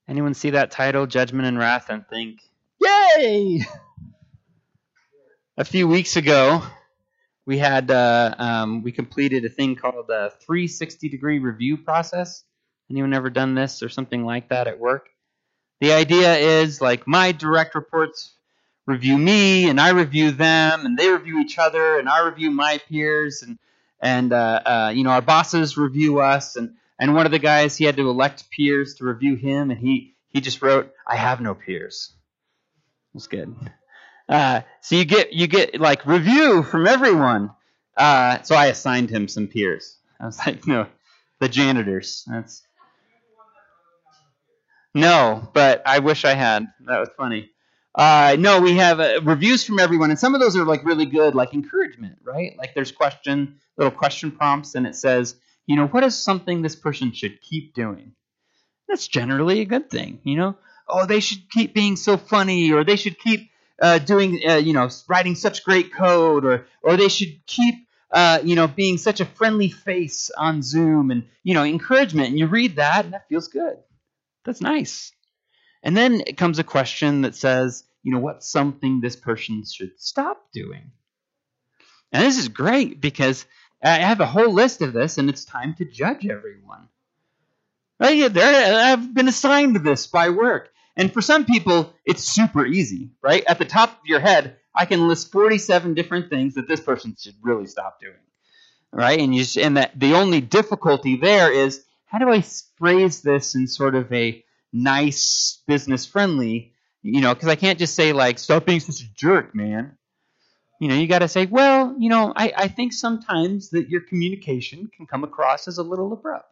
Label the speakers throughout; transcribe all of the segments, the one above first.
Speaker 1: Anyone see that title, Judgment and Wrath, and think, yay! A few weeks ago, we had we completed a thing called a 360-degree review process. Anyone ever done this or something like that at work? The idea is like my direct reports review me, and I review them, and they review each other, and I review my peers, and our bosses review us, and one of the guys, he had to elect peers to review him, and he just wrote, "I have no peers." It was good. So you get like review from everyone. So I assigned him some peers. I was like, no, the janitors. No, but I wish I had. That was funny. No, we have reviews from everyone, and some of those are like really good, like encouragement, right? Like there's little question prompts, and it says, what is something this person should keep doing? That's generally a good thing, Oh, they should keep being so funny, or they should keep doing, writing such great code, or they should keep, being such a friendly face on Zoom, and encouragement. And you read that, and that feels good. That's nice. And then it comes a question that says, what's something this person should stop doing? And this is great because I have a whole list of this, and it's time to judge everyone. Right? I've been assigned this by work. And for some people, it's super easy, right? At the top of your head, I can list 47 different things that this person should really stop doing, right? And that the only difficulty there is, how do I phrase this in sort of a nice, business-friendly, because I can't just say, like, stop being such a jerk, man. You got to say, well, I think sometimes that your communication can come across as a little abrupt.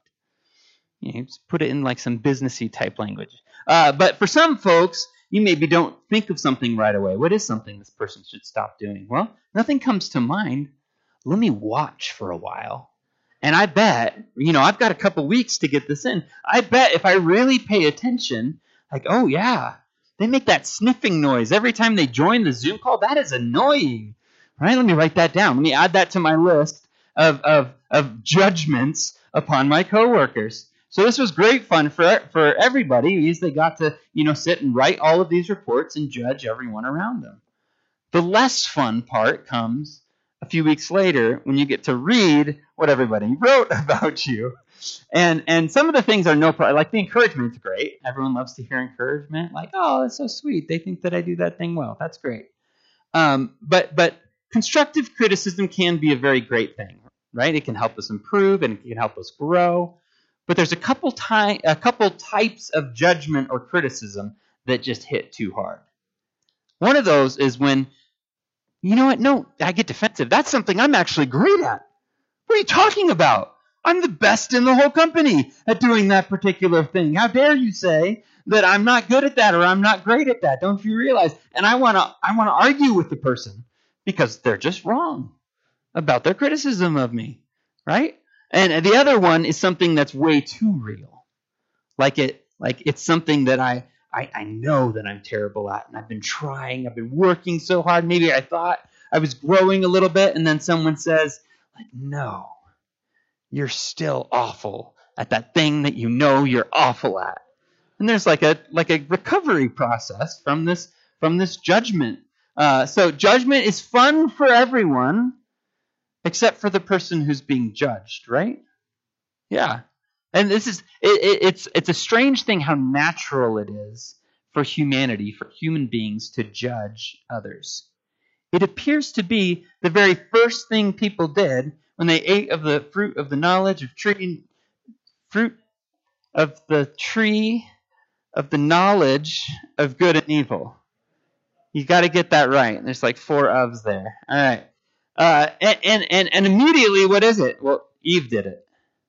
Speaker 1: Just put it in like some businessy type language. But for some folks, you maybe don't think of something right away. What is something this person should stop doing? Well, nothing comes to mind. Let me watch for a while. And I bet, I've got a couple weeks to get this in. I bet if I really pay attention, like, oh yeah, they make that sniffing noise every time they join the Zoom call. That is annoying, right? Let me write that down. Let me add that to my list of judgments upon my coworkers. So this was great fun for everybody. They got to, sit and write all of these reports and judge everyone around them. The less fun part comes a few weeks later when you get to read what everybody wrote about you. And some of the things are no problem. Like the encouragement's great. Everyone loves to hear encouragement. Like, oh, that's so sweet. They think that I do that thing well. That's great. But constructive criticism can be a very great thing, right? It can help us improve and it can help us grow. But there's a couple types of judgment or criticism that just hit too hard. One of those is when, no, I get defensive. That's something I'm actually great at. What are you talking about? I'm the best in the whole company at doing that particular thing. How dare you say that I'm not good at that or I'm not great at that? Don't you realize? And I want to argue with the person because they're just wrong about their criticism of me, right? And the other one is something that's way too real. Like it's something that I know that I'm terrible at, and I've been working so hard. Maybe I thought I was growing a little bit, and then someone says, like, no, you're still awful at that thing that you're awful at. And there's like a recovery process from this judgment. So judgment is fun for everyone, except for the person who's being judged, right? Yeah. And it's a strange thing how natural it is for humanity, for human beings to judge others. It appears to be the very first thing people did when they ate of the fruit of the knowledge of fruit of the tree of the knowledge of good and evil. You got to get that right. There's like 4 ofs there. All right. And immediately, what is it? Well, Eve did it.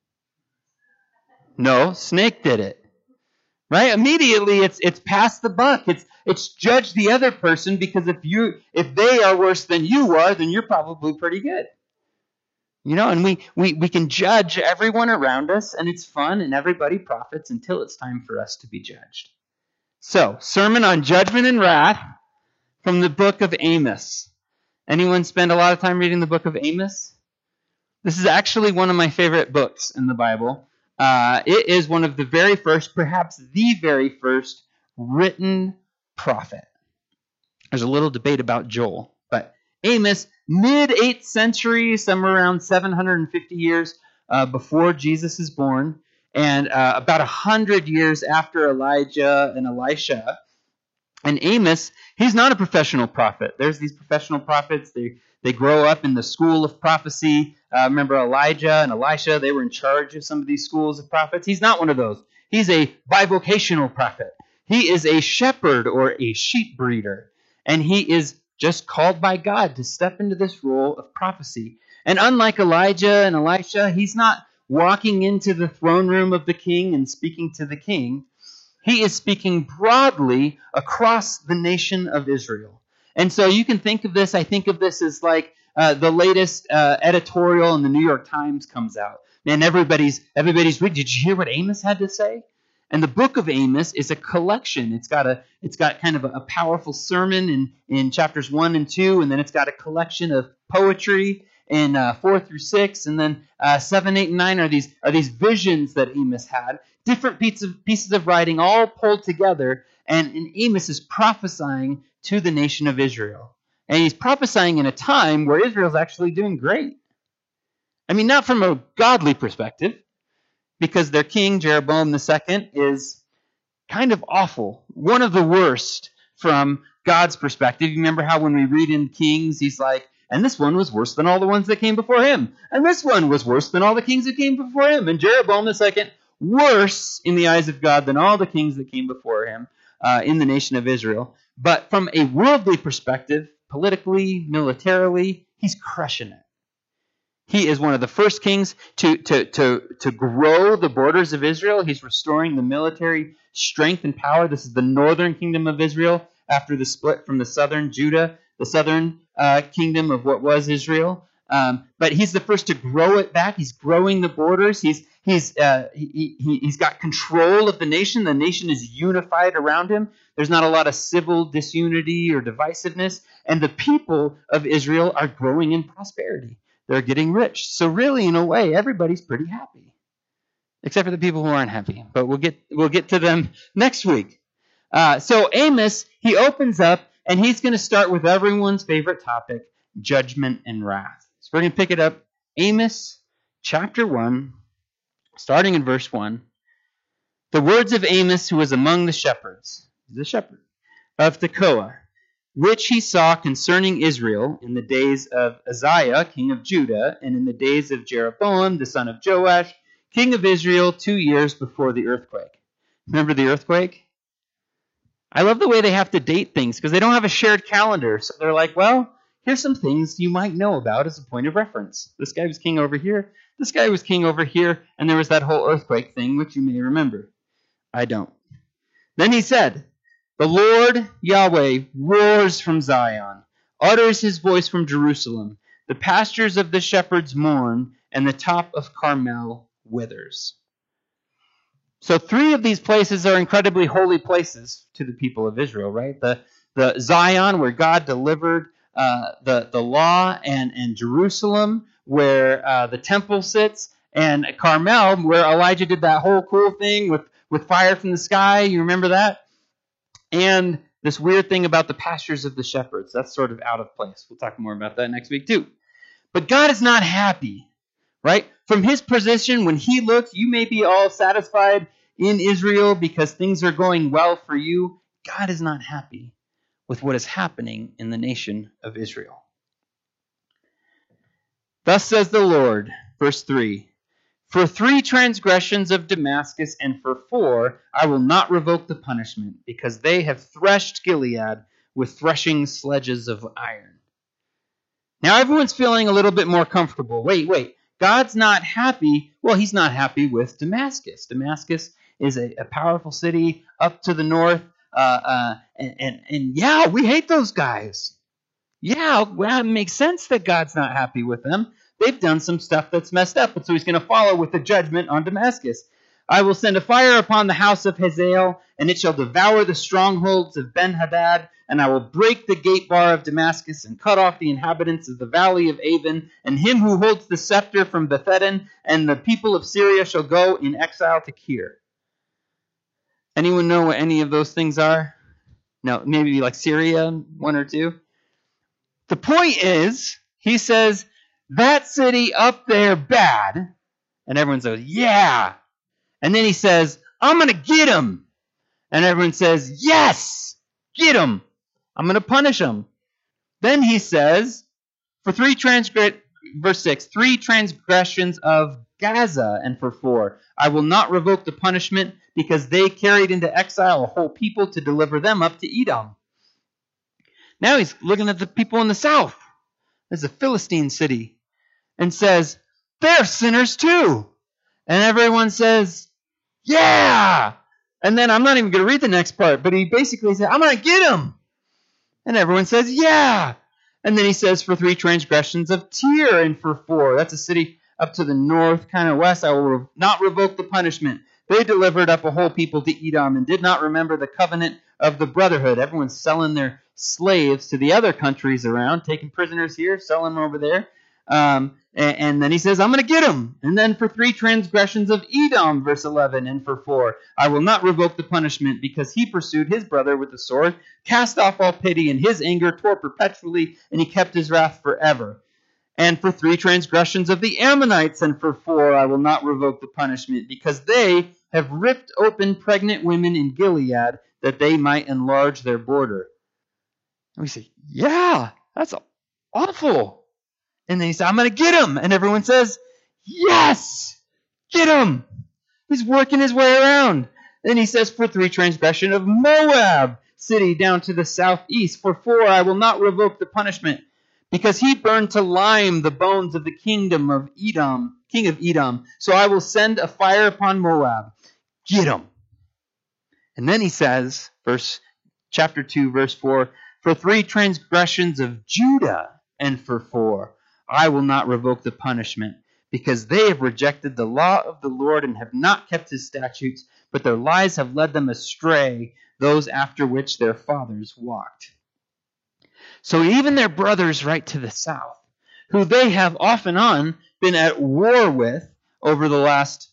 Speaker 1: No, snake did it. Right? Immediately, it's pass the buck. It's judge the other person because if they are worse than you are, then you're probably pretty good. And we can judge everyone around us, and it's fun, and everybody profits until it's time for us to be judged. So, sermon on judgment and wrath from the book of Amos. Anyone spend a lot of time reading the book of Amos? This is actually one of my favorite books in the Bible. It is one of the very first, perhaps the very first, written prophet. There's a little debate about Joel, but Amos, mid-8th century, somewhere around 750 years before Jesus is born, and about 100 years after Elijah and Elisha. And Amos, he's not a professional prophet. There's these professional prophets. They grow up in the school of prophecy. Remember Elijah and Elisha, they were in charge of some of these schools of prophets. He's not one of those. He's a bivocational prophet. He is a shepherd or a sheep breeder. And he is just called by God to step into this role of prophecy. And unlike Elijah and Elisha, he's not walking into the throne room of the king and speaking to the king. He is speaking broadly across the nation of Israel. And so you can think of this, I think of this as like the latest editorial in the New York Times comes out. Man, everybody's reading. Did you hear what Amos had to say? And the book of Amos is a collection. It's got kind of a powerful sermon in chapters 1 and 2, and then it's got a collection of poetry in 4 through 6, and then 7, 8, and 9 are these visions that Amos had. Different pieces of writing all pulled together, and Amos is prophesying to the nation of Israel. And he's prophesying in a time where Israel's actually doing great. I mean, not from a godly perspective, because their king, Jeroboam II, is kind of awful. One of the worst from God's perspective. You remember how when we read in Kings, he's like, and this one was worse than all the ones that came before him. And this one was worse than all the kings who came before him. And Jeroboam II, worse in the eyes of God than all the kings that came before him in the nation of Israel. But from a worldly perspective, politically, militarily, he's crushing it. He is one of the first kings to grow the borders of Israel. He's restoring the military strength and power. This is the northern kingdom of Israel after the split from the southern Judah, the southern kingdom of what was Israel. But he's the first to grow it back. He's growing the borders. He's got control of the nation. The nation is unified around him. There's not a lot of civil disunity or divisiveness. And the people of Israel are growing in prosperity. They're getting rich. So really, in a way, everybody's pretty happy. Except for the people who aren't happy. But we'll get to them next week. So Amos, he opens up, and he's going to start with everyone's favorite topic, judgment and wrath. So we're going to pick it up. Amos chapter 1, starting in verse 1. The words of Amos, who was among the shepherds, the shepherd, of Tekoa, which he saw concerning Israel in the days of Uzziah, king of Judah, and in the days of Jeroboam, the son of Joash, king of Israel, 2 years before the earthquake. Remember the earthquake? I love the way they have to date things because they don't have a shared calendar. So they're like, well, here's some things you might know about as a point of reference. This guy was king over here. This guy was king over here. And there was that whole earthquake thing, which you may remember. I don't. Then he said, the Lord Yahweh roars from Zion, utters his voice from Jerusalem. The pastures of the shepherds mourn, and the top of Carmel withers. So 3 of these places are incredibly holy places to the people of Israel, right? The Zion, where God delivered the law, and Jerusalem, where the temple sits, and Carmel, where Elijah did that whole cool thing with fire from the sky. You remember that? And this weird thing about the pastures of the shepherds. That's sort of out of place. We'll talk more about that next week too. But God is not happy, right? From his position, when he looks, you may be all satisfied in Israel because things are going well for you. God is not happy with what is happening in the nation of Israel. Thus says the Lord, verse 3, for 3 transgressions of Damascus and for 4, I will not revoke the punishment, because they have threshed Gilead with threshing sledges of iron. Now everyone's feeling a little bit more comfortable. Wait. God's not happy. Well, he's not happy with Damascus. Damascus is a powerful city up to the north. And yeah, we hate those guys. Yeah, well, it makes sense that God's not happy with them. They've done some stuff that's messed up, and so he's going to follow with the judgment on Damascus. I will send a fire upon the house of Hazael, and it shall devour the strongholds of Ben-Hadad, and I will break the gate bar of Damascus, and cut off the inhabitants of the valley of Avon, and him who holds the scepter from Bethedin, and the people of Syria shall go in exile to Kir. Anyone know what any of those things are? No, maybe like Syria, one or two. The point is, he says, that city up there bad, and everyone says, yeah. And then he says, I'm going to get him. And everyone says, yes, get him. I'm going to punish him. Then he says, verse 6, 3 transgressions of Gaza, and for 4, I will not revoke the punishment because they carried into exile a whole people to deliver them up to Edom. Now he's looking at the people in the south. There's a Philistine city. And says, they're sinners too. And everyone says, yeah. And then I'm not even going to read the next part, but he basically said, I'm going to get him. And everyone says, yeah. And then he says, for 3 transgressions of Tyre, and for 4. That's a city up to the north, kind of west. I will not revoke the punishment. They delivered up a whole people to Edom and did not remember the covenant of the brotherhood. Everyone's selling their slaves to the other countries around, taking prisoners here, selling them over there. And then he says, I'm going to get them. And then for 3 transgressions of Edom, verse 11, and for 4, I will not revoke the punishment because he pursued his brother with the sword, cast off all pity, and his anger tore perpetually, and he kept his wrath forever. And for 3 transgressions of the Ammonites, and for 4, I will not revoke the punishment because they have ripped open pregnant women in Gilead that they might enlarge their border. And we say, yeah, that's awful. And then he said, I'm going to get him. And everyone says, yes, get him. He's working his way around. Then he says, for 3 transgression of Moab, city down to the southeast. For 4, I will not revoke the punishment, because he burned to lime the bones of the kingdom of Edom, king of Edom. So I will send a fire upon Moab. Get him. And then he says, chapter 2, verse 4, for 3 transgressions of Judah, and for 4, I will not revoke the punishment, because they have rejected the law of the Lord and have not kept his statutes, but their lies have led them astray, those after which their fathers walked. So even their brothers right to the south, who they have off and on been at war with over the last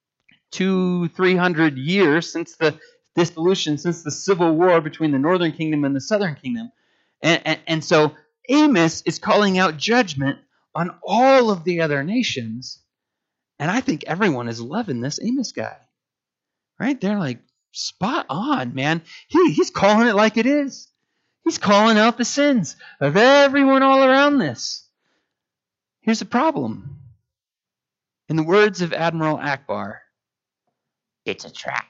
Speaker 1: 200-300 years since the dissolution, since the civil war between the northern kingdom and the southern kingdom. And so Amos is calling out judgment on all of the other nations. And I think everyone is loving this Amos guy. Right? They're like, spot on, man. He's calling it like it is. He's calling out the sins of everyone all around this. Here's the problem. In the words of Admiral Akbar, it's a trap.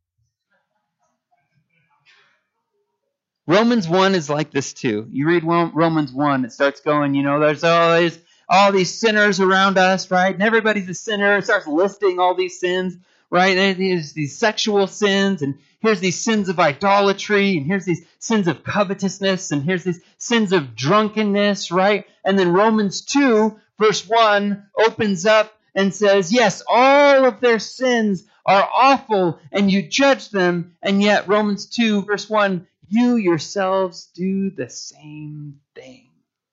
Speaker 1: Romans 1 is like this too. You read Romans 1, it starts going, there's all these sinners around us, right? And everybody's a sinner. It starts listing all these sins, right? And there's these sexual sins, and here's these sins of idolatry, and here's these sins of covetousness, and here's these sins of drunkenness, right? And then Romans 2, verse 1, opens up and says, yes, all of their sins are awful, and you judge them, and yet Romans 2, verse 1, you yourselves do the same thing.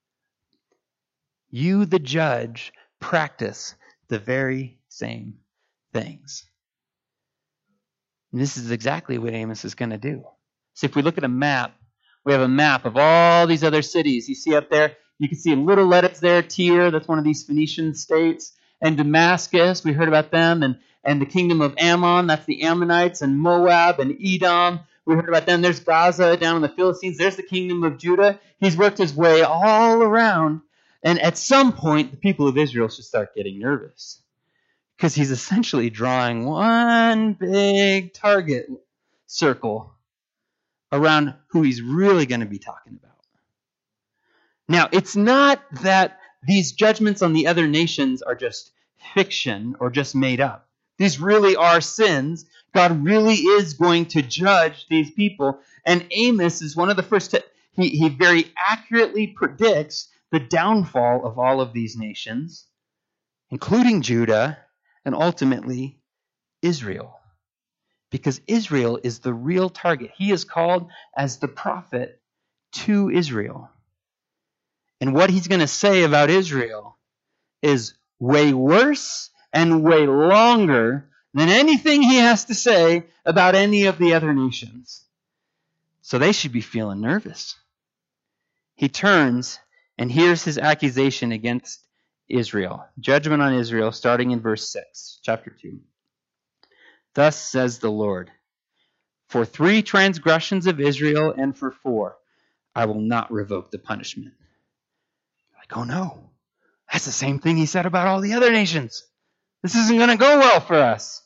Speaker 1: You, the judge, practice the very same things. And this is exactly what Amos is going to do. So if we look at a map, we have a map of all these other cities. You see up there, you can see a little letters there, Tyre, that's one of these Phoenician states, and Damascus, we heard about them, and the kingdom of Ammon, that's the Ammonites, and Moab, and Edom, we heard about them. There's Gaza down in the Philistines. There's the kingdom of Judah. He's worked his way all around. And at some point, the people of Israel should start getting nervous, because he's essentially drawing one big target circle around who he's really going to be talking about. Now, it's not that these judgments on the other nations are just fiction or just made up. These really are sins. God really is going to judge these people. And Amos is one of the first he very accurately predicts the downfall of all of these nations, including Judah, and ultimately Israel. Because Israel is the real target. He is called as the prophet to Israel. And what he's going to say about Israel is way worse and way longer than anything he has to say about any of the other nations. So they should be feeling nervous. He turns and hears his accusation against Israel. Judgment on Israel, starting in verse 6, chapter 2. Thus says the Lord, for 3 transgressions of Israel and for 4, I will not revoke the punishment. Like, oh no, that's the same thing he said about all the other nations. This isn't going to go well for us.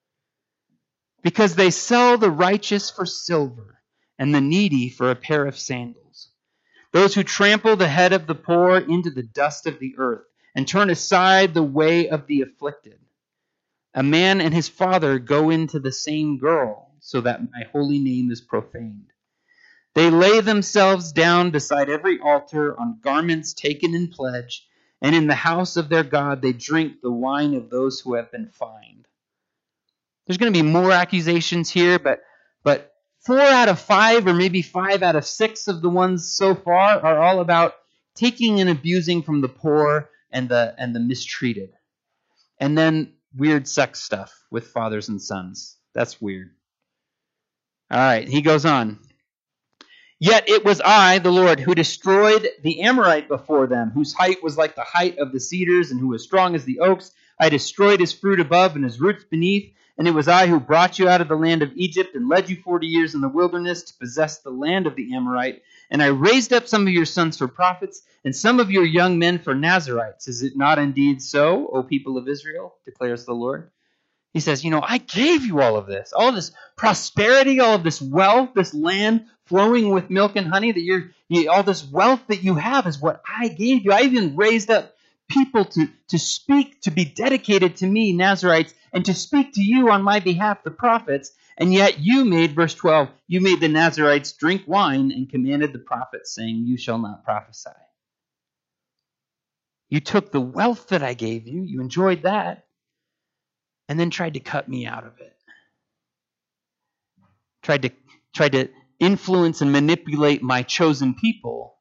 Speaker 1: Because they sell the righteous for silver and the needy for a pair of sandals. Those who trample the head of the poor into the dust of the earth and turn aside the way of the afflicted. A man and his father go into the same girl, so that my holy name is profaned. They lay themselves down beside every altar on garments taken in pledge, and in the house of their God they drink the wine of those who have been fined. There's going to be more accusations here, but 4 out of 5, or maybe 5 out of 6 of the ones so far are all about taking and abusing from the poor and the mistreated. And then weird sex stuff with fathers and sons. That's weird. All right, he goes on. Yet it was I, the Lord, who destroyed the Amorite before them, whose height was like the height of the cedars, and who was strong as the oaks. I destroyed his fruit above and his roots beneath. And it was I who brought you out of the land of Egypt and led you 40 years in the wilderness to possess the land of the Amorite. And I raised up some of your sons for prophets and some of your young men for Nazarites. Is it not indeed so, O people of Israel, declares the Lord? He says, I gave you all of this prosperity, all of this wealth, this land flowing with milk and honey, all this wealth that you have is what I gave you. I even raised up people to speak, to be dedicated to me, Nazarites, and to speak to you on my behalf, the prophets. And yet you made, verse 12, you made the Nazarites drink wine and commanded the prophets, saying, you shall not prophesy. You took the wealth that I gave you, you enjoyed that, and then tried to cut me out of it. Tried to influence and manipulate my chosen people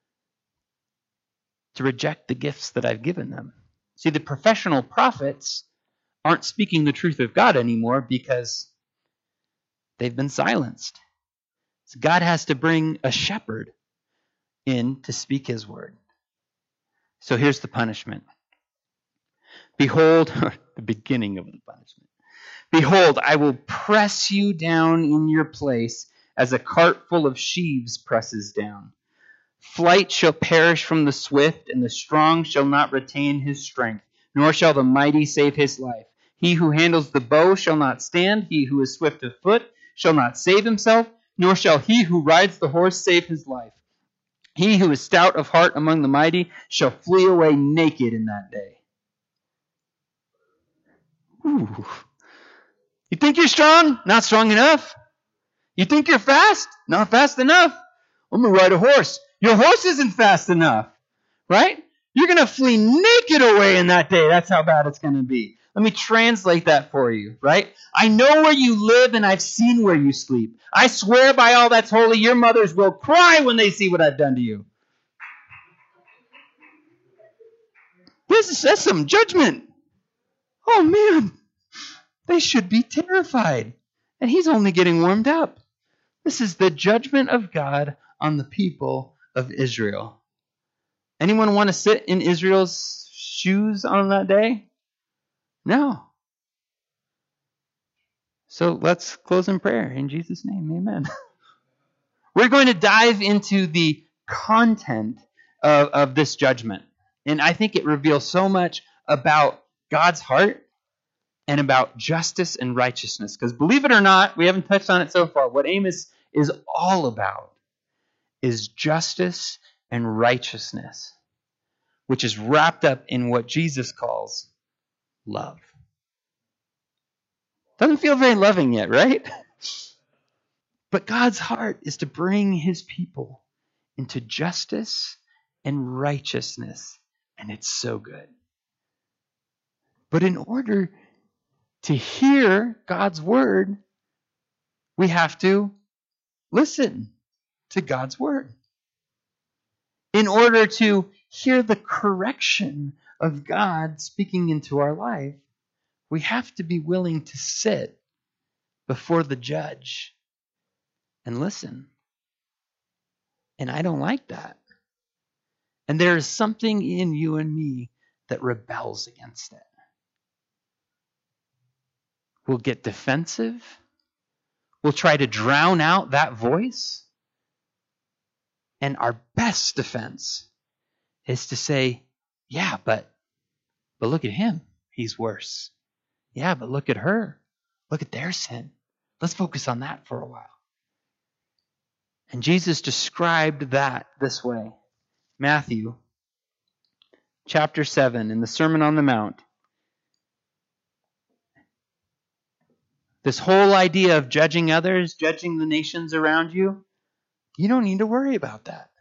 Speaker 1: to reject the gifts that I've given them. See, the professional prophets aren't speaking the truth of God anymore because they've been silenced. So God has to bring a shepherd in to speak his word. So here's the punishment. Behold, the beginning of the punishment. Behold, I will press you down in your place as a cart full of sheaves presses down. Flight shall perish from the swift, and the strong shall not retain his strength, nor shall the mighty save his life. He who handles the bow shall not stand. He who is swift of foot shall not save himself, nor shall he who rides the horse save his life. He who is stout of heart among the mighty shall flee away naked in that day. Ooh. You think you're strong? Not strong enough. You think you're fast? Not fast enough. I'm going to ride a horse. Your horse isn't fast enough, right? You're going to flee naked away in that day. That's how bad it's going to be. Let me translate that for you, right? I know where you live and I've seen where you sleep. I swear by all that's holy, your mothers will cry when they see what I've done to you. That's some judgment. Oh man, they should be terrified. And he's only getting warmed up. This is the judgment of God on the people of Israel. Anyone want to sit in Israel's shoes on that day? No. So let's close in prayer. In Jesus' name, amen. We're going to dive into the content of this judgment. And I think it reveals so much about God's heart and about justice and righteousness. Because believe it or not, we haven't touched on it so far. What Amos is all about is justice and righteousness, which is wrapped up in what Jesus calls love. Doesn't feel very loving yet, right? But God's heart is to bring his people into justice and righteousness, and it's so good. But in order To hear God's word, we have to listen to God's word. In order to hear the correction of God speaking into our life, we have to be willing to sit before the judge and listen. And I don't like that. And there is something in you and me that rebels against it. We'll get defensive. We'll try to drown out that voice. And our best defense is to say, yeah, but look at him. He's worse. Yeah, but look at her. Look at their sin. Let's focus on that for a while. And Jesus described that this way. Matthew chapter 7 in the Sermon on the Mount. This whole idea of judging others, judging the nations around you, you don't need to worry about that.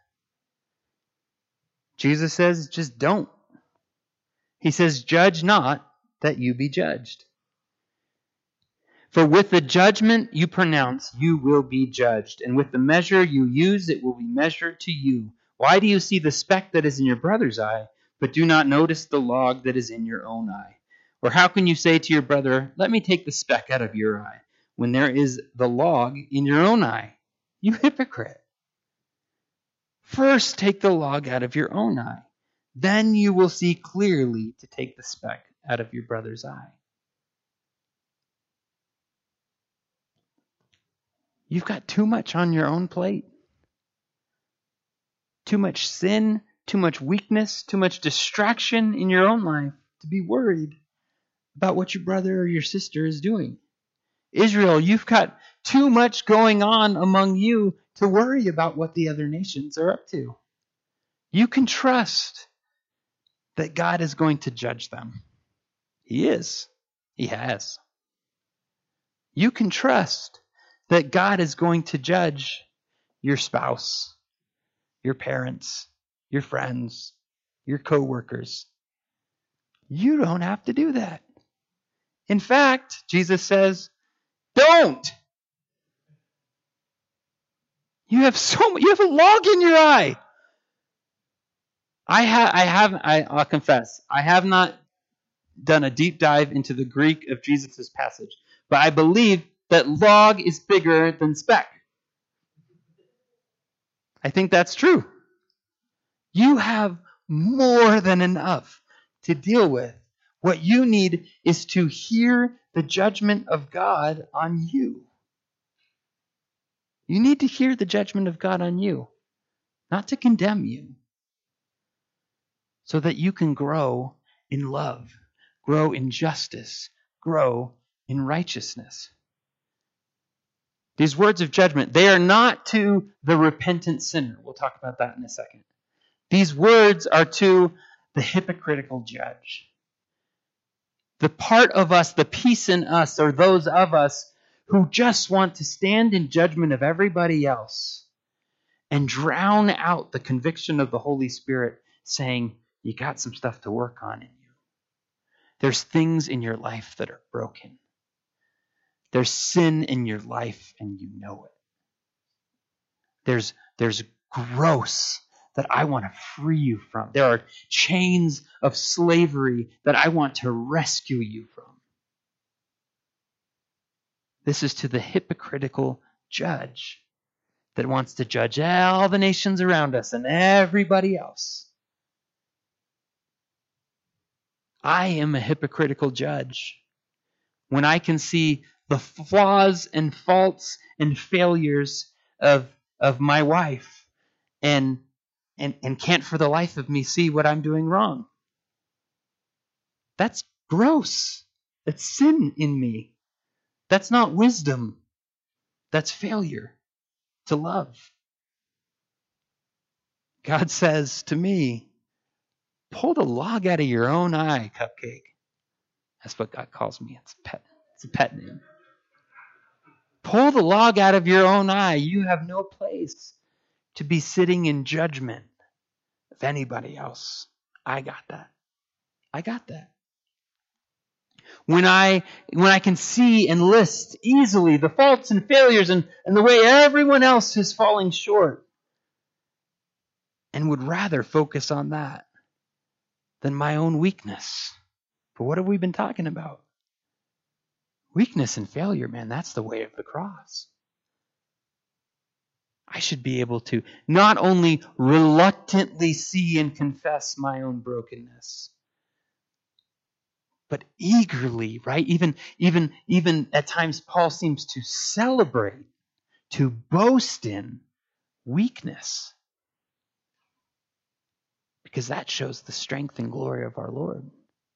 Speaker 1: Jesus says, just don't. He says, judge not, that you be judged. For with the judgment you pronounce, you will be judged. And with the measure you use, it will be measured to you. Why do you see the speck that is in your brother's eye, but do not notice the log that is in your own eye? Or how can you say to your brother, let me take the speck out of your eye, when there is the log in your own eye? You hypocrite. First take the log out of your own eye. Then you will see clearly to take the speck out of your brother's eye. You've got too much on your own plate. Too much sin, too much weakness, too much distraction in your own life to be worried about what your brother or your sister is doing. Israel, you've got too much going on among you to worry about what the other nations are up to. You can trust that God is going to judge them. He is. He has. You can trust that God is going to judge your spouse, your parents, your friends, your coworkers. You don't have to do that. In fact, Jesus says, don't. You have a log in your eye. I'll confess, I have not done a deep dive into the Greek of Jesus' passage, but I believe that log is bigger than speck. I think that's true. You have more than enough to deal with. What you need is to hear the judgment of God on you. You need to hear the judgment of God on you, not to condemn you, so that you can grow in love, grow in justice, grow in righteousness. These words of judgment, they are not to the repentant sinner. We'll talk about that in a second. These words are to the hypocritical judge. The part of us, the piece in us, are those of us who just want to stand in judgment of everybody else and drown out the conviction of the Holy Spirit saying, you got some stuff to work on in you. There's things in your life that are broken. There's sin in your life and you know it. There's gross that I want to free you from. There are chains of slavery that I want to rescue you from. This is to the hypocritical judge that wants to judge all the nations around us and everybody else. I am a hypocritical judge when I can see the flaws and faults and failures of my wife and can't for the life of me see what I'm doing wrong. That's gross. That's sin in me. That's not wisdom. That's failure to love. God says to me, pull the log out of your own eye, Cupcake. That's what God calls me. It's a pet name. Pull the log out of your own eye. You have no place to be sitting in judgment of anybody else. I got that. I got that. when I can see and list easily the faults and failures and the way everyone else is falling short, and would rather focus on that than my own weakness. But what have we been talking about? Weakness and failure, man, that's the way of the cross. I should be able to not only reluctantly see and confess my own brokenness, but eagerly, right? Even at times Paul seems to celebrate, to boast in weakness. Because that shows the strength and glory of our Lord.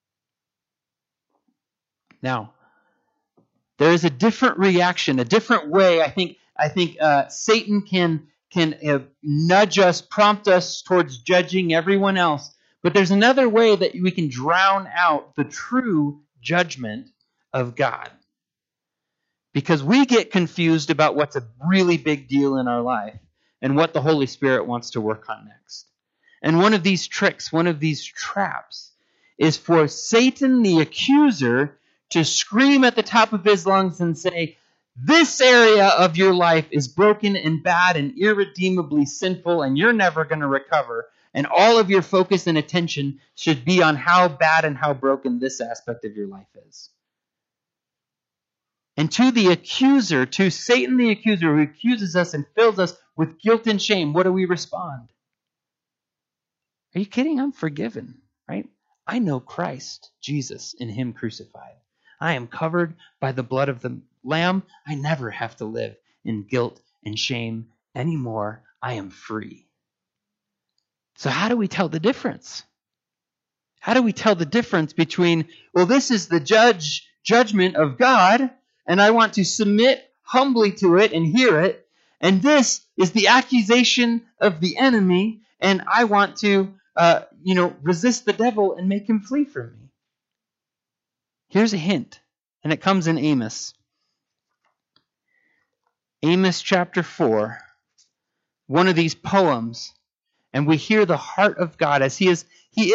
Speaker 1: Now, there is a different reaction, a different way. I think Satan can nudge us, prompt us towards judging everyone else. But there's another way that we can drown out the true judgment of God. Because we get confused about what's a really big deal in our life and what the Holy Spirit wants to work on next. And one of these tricks, one of these traps, is for Satan, the accuser, to scream at the top of his lungs and say, this area of your life is broken and bad and irredeemably sinful, and you're never going to recover. And all of your focus and attention should be on how bad and how broken this aspect of your life is. And to the accuser, to Satan the accuser who accuses us and fills us with guilt and shame, what do we respond? Are you kidding? I'm forgiven, right? I know Christ, Jesus, and Him crucified. I am covered by the blood of the Lamb. I never have to live in guilt and shame anymore. I am free. So how do we tell the difference? How do we tell the difference between, well, this is the judgment of God, and I want to submit humbly to it and hear it, and this is the accusation of the enemy, and I want to resist the devil and make him flee from me. Here's a hint, and it comes in Amos. Amos chapter 4, one of these poems, and we hear the heart of God as He is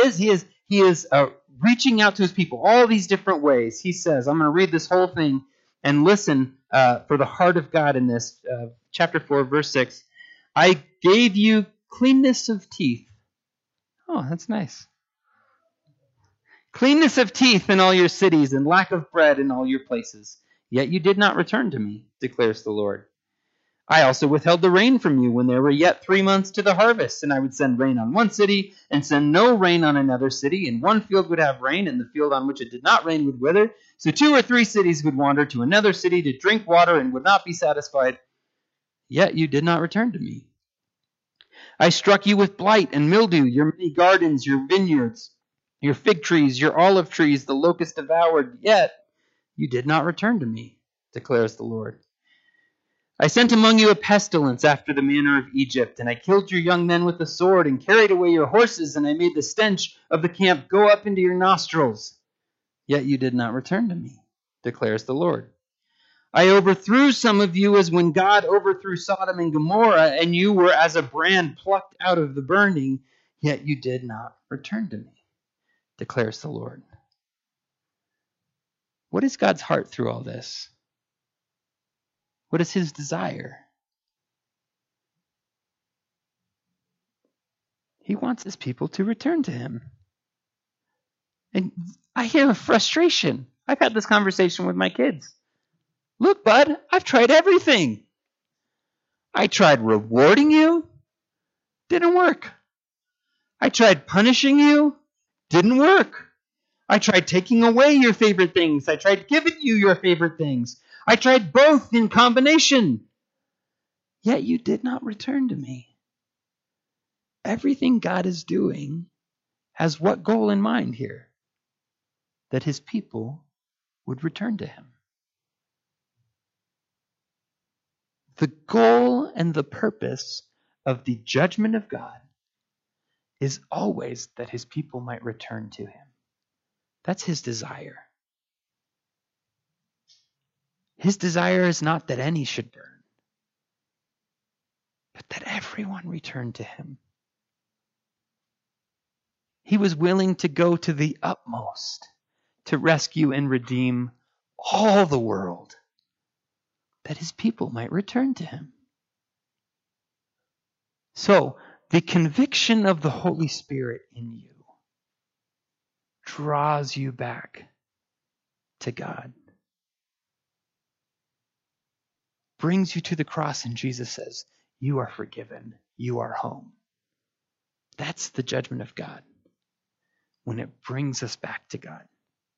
Speaker 1: reaching out to His people all these different ways. He says, I'm going to read this whole thing and listen for the heart of God in this. Chapter 4, verse 6. I gave you cleanness of teeth. Oh, that's nice. Cleanness of teeth in all your cities and lack of bread in all your places. Yet you did not return to me, declares the Lord. I also withheld the rain from you when there were yet 3 months to the harvest, and I would send rain on one city and send no rain on another city, and one field would have rain, and the field on which it did not rain would wither. So 2 or 3 cities would wander to another city to drink water and would not be satisfied. Yet you did not return to me. I struck you with blight and mildew, your many gardens, your vineyards, your fig trees, your olive trees, the locust devoured, yet you did not return to me, declares the Lord. I sent among you a pestilence after the manner of Egypt, and I killed your young men with the sword, and carried away your horses, and I made the stench of the camp go up into your nostrils. Yet you did not return to me, declares the Lord. I overthrew some of you as when God overthrew Sodom and Gomorrah, and you were as a brand plucked out of the burning, yet you did not return to me, declares the Lord. What is God's heart through all this? What is His desire? He wants His people to return to Him. And I hear a frustration. I've had this conversation with my kids. Look, bud, I've tried everything. I tried rewarding you. Didn't work. I tried punishing you. Didn't work. I tried taking away your favorite things. I tried giving you your favorite things. I tried both in combination. Yet you did not return to me. Everything God is doing has what goal in mind here? That His people would return to Him. The goal and the purpose of the judgment of God is always that His people might return to Him. That's His desire. His desire is not that any should burn, but that everyone return to Him. He was willing to go to the utmost to rescue and redeem all the world, that his people might return to him. So, the conviction of the Holy Spirit in you draws you back to God. Brings you to the cross, and Jesus says, you are forgiven. You are home. That's the judgment of God, when it brings us back to God.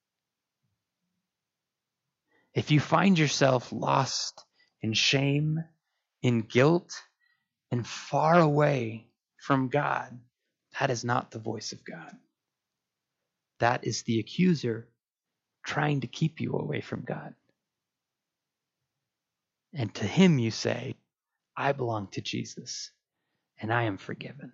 Speaker 1: If you find yourself lost in shame, in guilt, and far away from God, that is not the voice of God. That is the accuser trying to keep you away from God. And to him you say, I belong to Jesus, and I am forgiven.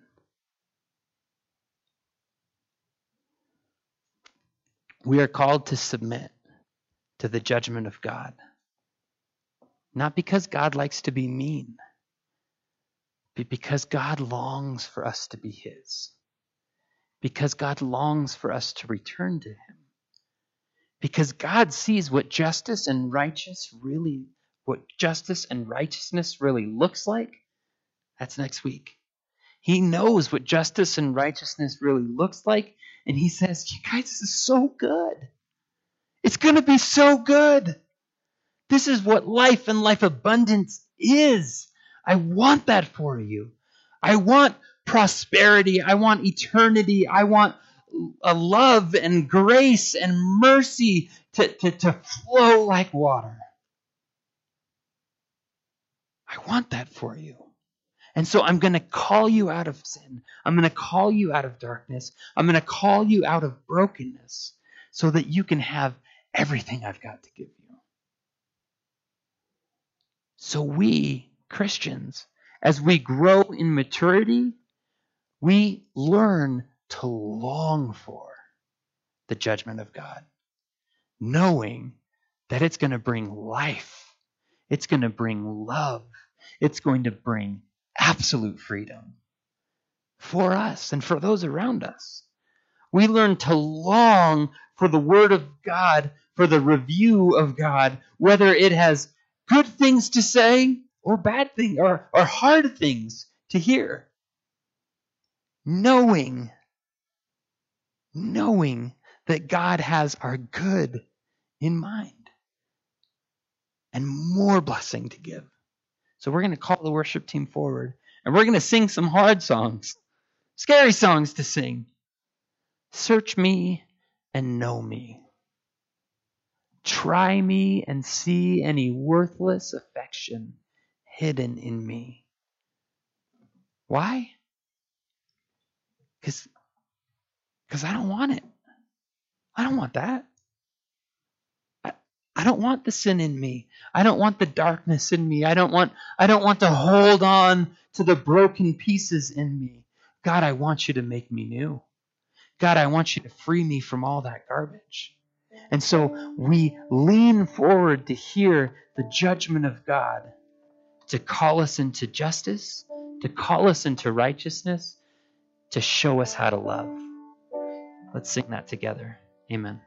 Speaker 1: We are called to submit to the judgment of God. Not because God likes to be mean, but because God longs for us to be his. Because God longs for us to return to him. Because God sees what justice and righteousness really looks like. That's next week. He knows what justice and righteousness really looks like, and he says, you guys, this is so good. It's going to be so good. This is what life and life abundance is. I want that for you. I want prosperity. I want eternity. I want a love and grace and mercy to flow like water. I want that for you. And so I'm going to call you out of sin. I'm going to call you out of darkness. I'm going to call you out of brokenness so that you can have everything I've got to give you. So we, Christians, as we grow in maturity, we learn to long for the judgment of God, knowing that it's going to bring life. It's going to bring love. It's going to bring absolute freedom for us and for those around us. We learn to long for the Word of God, for the review of God, whether it has good things to say or bad things or hard things to hear. Knowing that God has our good in mind and more blessing to give. So we're going to call the worship team forward, and we're going to sing some hard songs, scary songs to sing. Search me and know me. Try me and see any worthless affection hidden in me. Why? Because I don't want it. I don't want that. I don't want the sin in me. I don't want the darkness in me. I don't want to hold on to the broken pieces in me. God, I want you to make me new. God, I want you to free me from all that garbage. And so we lean forward to hear the judgment of God, to call us into justice, to call us into righteousness, to show us how to love. Let's sing that together. Amen.